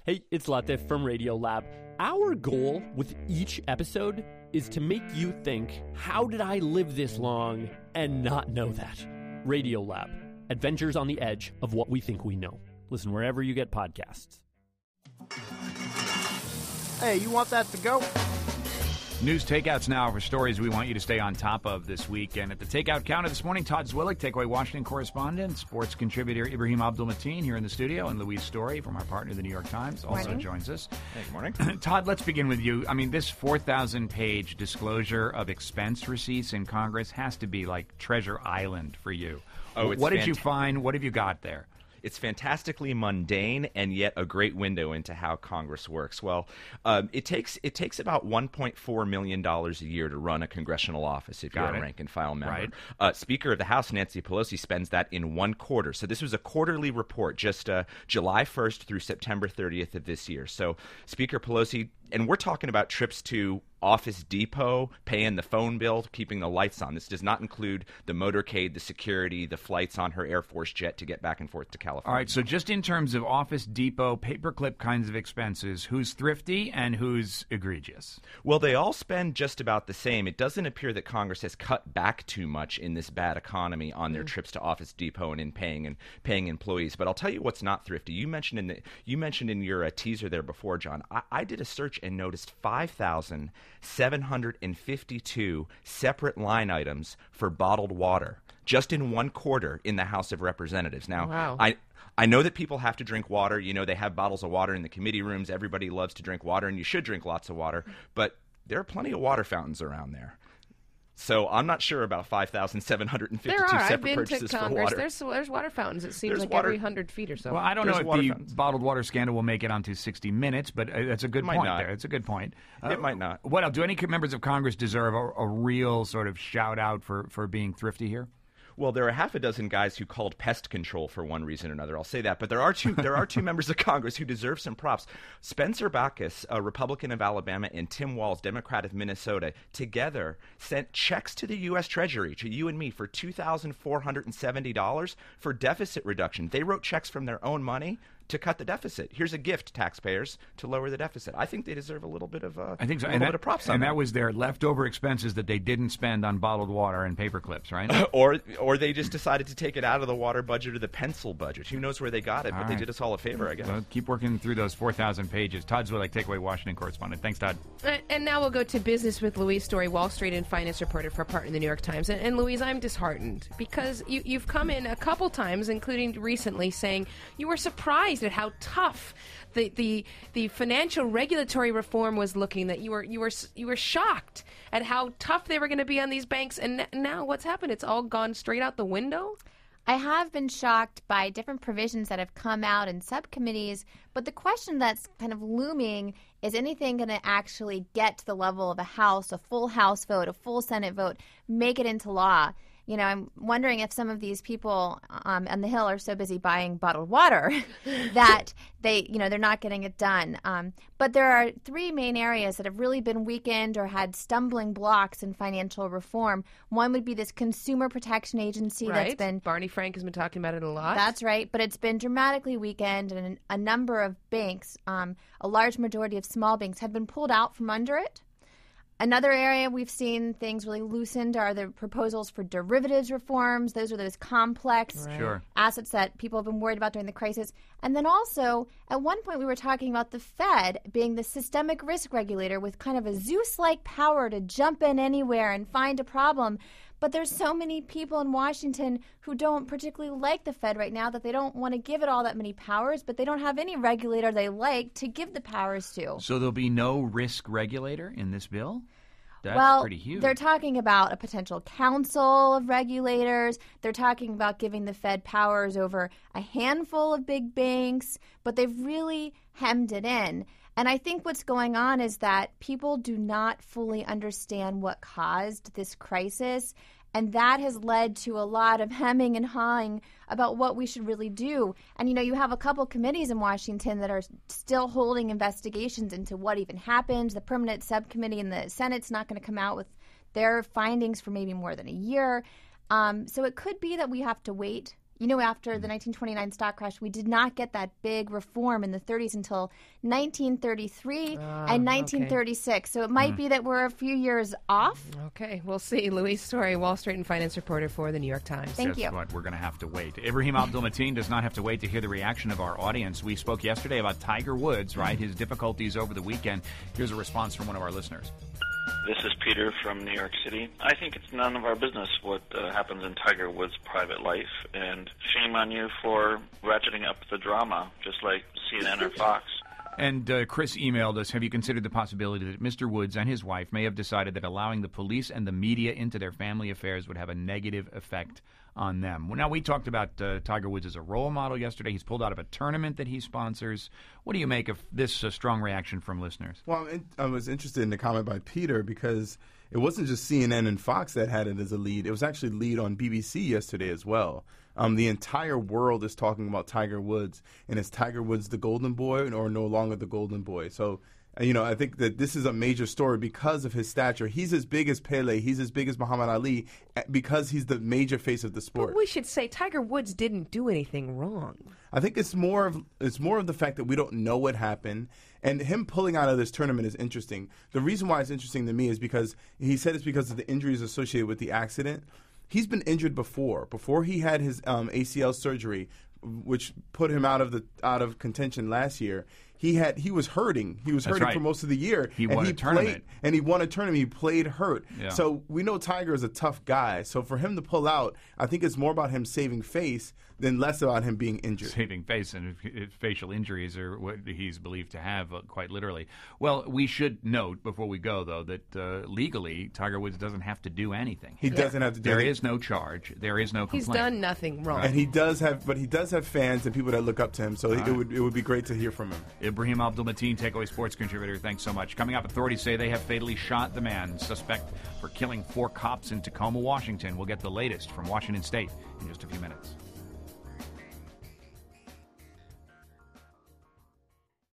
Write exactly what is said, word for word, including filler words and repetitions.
Hey, it's Latif from Radiolab. Our goal with each episode is to make you think, how did I live this long and not know that? Radiolab, adventures on the edge of what we think we know. Listen wherever you get podcasts. Hey, you want that to go? News takeouts now for stories we want you to stay on top of this week. And at the takeout counter this morning, Todd Zwillich, Takeaway Washington correspondent, sports contributor Ibrahim Abdul-Mateen here in the studio, and Louise Story from our partner, the New York Times, also Morning. joins us. Hey, good morning. Todd, let's begin with you. I mean, this four thousand page disclosure of expense receipts in Congress has to be like Treasure Island for you. Oh, it's what did you fant- find? What have you got there? It's fantastically mundane and yet a great window into how Congress works. Well, um, it takes it takes about one point four million dollars a year to run a congressional office if Got you're it. a rank-and-file member. Right. Uh, Speaker of the House, Nancy Pelosi, spends that in one quarter. So this was a quarterly report, just uh, July first through September thirtieth of this year. So Speaker Pelosi, and we're talking about trips to Office Depot, paying the phone bill, keeping the lights on. This does not include the motorcade, the security, the flights on her Air Force jet to get back and forth to California. All right, so just in terms of Office Depot, paperclip kinds of expenses, who's thrifty and who's egregious? Well, they all spend just about the same. It doesn't appear that Congress has cut back too much in this bad economy on their trips to Office Depot and in paying and paying employees. But I'll tell you what's not thrifty. You mentioned in the you mentioned in your uh, teaser there before, John. I, I did a search and noticed five thousand seven hundred fifty-two separate line items for bottled water just in one quarter in the House of Representatives. Now, Wow. I. I know that people have to drink water. You know, they have bottles of water in the committee rooms. Everybody loves to drink water, and you should drink lots of water. But there are plenty of water fountains around there. So I'm not sure about five thousand seven hundred fifty-two There are. separate I've been to purchases for Congress. water. There's there's water fountains. It seems There's like water- every hundred feet or so. Well, I don't There's know if water the fountains. bottled water scandal will make it onto sixty minutes, but uh, that's a good It might point not. there. It's a good point. Uh, It might not. What else? Do any members of Congress deserve a, a real sort of shout out for, for being thrifty here? Well, there are half a dozen guys who called pest control for one reason or another. I'll say that. But there are two there are two members of Congress who deserve some props. Spencer Backus, a Republican of Alabama, and Tim Walz, Democrat of Minnesota, together sent checks to the U S Treasury, to you and me, for two thousand four hundred seventy dollars for deficit reduction. They wrote checks from their own money to cut the deficit. Here's a gift, taxpayers, to lower the deficit. I think they deserve a little bit of uh, I think so. a And little that, bit of props on and that. that was their leftover expenses that they didn't spend on bottled water and paper clips, right? or or they just decided to take it out of the water budget or the pencil budget. Who knows where they got it, All but they right. did us all a favor, I guess. Well, keep working through those four thousand pages. Todd Zwillich, Takeaway Washington correspondent. Thanks, Todd. Uh, And now we'll go to business with Louise Story, Wall Street and finance reporter for part in the New York Times. And, and Louise, I'm disheartened because you, you've come in a couple times, including recently, saying you were surprised at how tough the the, the financial regulatory reform was looking. That you were you were you were shocked at how tough they were going to be on these banks. And n- now what's happened? It's all gone straight out the window. I have been shocked by different provisions that have come out in subcommittees, but the question that's kind of looming is anything going to actually get to the level of a House, a full House vote, a full Senate vote, make it into law? You know, I'm wondering if some of these people um, on the Hill are so busy buying bottled water that they, you know, they're not getting it done. Um, but there are three main areas that have really been weakened or had stumbling blocks in financial reform. One would be this Consumer Protection Agency Right? that's been Barney Frank has been talking about it a lot. that's right, but it's been dramatically weakened, and a number of banks, um, a large majority of small banks, have been pulled out from under it. Another area we've seen things really loosened are the proposals for derivatives reforms. Those are those complex Sure. assets that people have been worried about during the crisis. And then also, at one point, we were talking about the Fed being the systemic risk regulator with kind of a Zeus-like power to jump in anywhere and find a problem. But there's so many people in Washington who don't particularly like the Fed right now that they don't want to give it all that many powers, but they don't have any regulator they like to give the powers to. So there'll be no risk regulator in this bill? That's well, pretty huge. they're talking about a potential council of regulators. They're talking about giving the Fed powers over a handful of big banks, but they've really hemmed it in. And I think what's going on is that people do not fully understand what caused this crisis. And that has led to a lot of hemming and hawing about what we should really do. And, you know, you have a couple committees in Washington that are still holding investigations into what even happened. The permanent subcommittee in the Senate's not going to come out with their findings for maybe more than a year. Um, so it could be that we have to wait You know, after the nineteen twenty-nine stock crash, we did not get that big reform in the thirties until nineteen thirty-three Ah, and nineteen thirty-six. So it might be that we're a few years off. Okay, we'll see. Louise Story, Wall Street and Finance reporter for the New York Times. Thank Guess you. what? We're going to have to wait. Ibrahim Abdul-Mateen does not have to wait to hear the reaction of our audience. We spoke yesterday about Tiger Woods, right? His difficulties over the weekend. Here's a response from one of our listeners. This is Peter from New York City. I think it's none of our business what uh, happens in Tiger Woods' private life, and shame on you for ratcheting up the drama, just like C N N or Fox. And uh, Chris emailed us, have you considered the possibility that Mister Woods and his wife may have decided that allowing the police and the media into their family affairs would have a negative effect on them? Well, now, we talked about uh, Tiger Woods as a role model yesterday. He's pulled out of a tournament that he sponsors. What do you make of this uh, strong reaction from listeners? Well, I'm in, I was interested in the comment by Peter because it wasn't just C N N and Fox that had it as a lead. It was actually lead on B B C yesterday as well. Um, the entire world is talking about Tiger Woods, and is Tiger Woods the golden boy or no longer the golden boy? So, uh, you know, I think that this is a major story because of his stature. He's as big as Pele. He's as big as Muhammad Ali uh, because he's the major face of the sport. But we should say Tiger Woods didn't do anything wrong. I think it's more of it's more of the fact that we don't know what happened, and him pulling out of this tournament is interesting. The reason why it's interesting to me is because he said it's because of the injuries associated with the accident. He's been injured before. Before he had his um, A C L surgery, which put him out of the out of contention last year. He had he was hurting. He was That's hurting right. for most of the year. He and won he a tournament. Played, and he won a tournament. He played hurt. Yeah. So we know Tiger is a tough guy. So for him to pull out, I think it's more about him saving face than less about him being injured. Saving face, and if, if facial injuries are what he's believed to have, uh, quite literally. Well, we should note before we go, though, that uh, legally Tiger Woods doesn't have to do anything. He doesn't have to do There anything. is no charge. There is no complaint. He's done nothing wrong. And he does have, but he does have fans and people that look up to him. So it would it would be great to hear from him. Ibrahim Abdul-Mateen, Takeaway Sports contributor, thanks so much. Coming up, authorities say they have fatally shot the man suspect for killing four cops in Tacoma, Washington. We'll get the latest from Washington State in just a few minutes.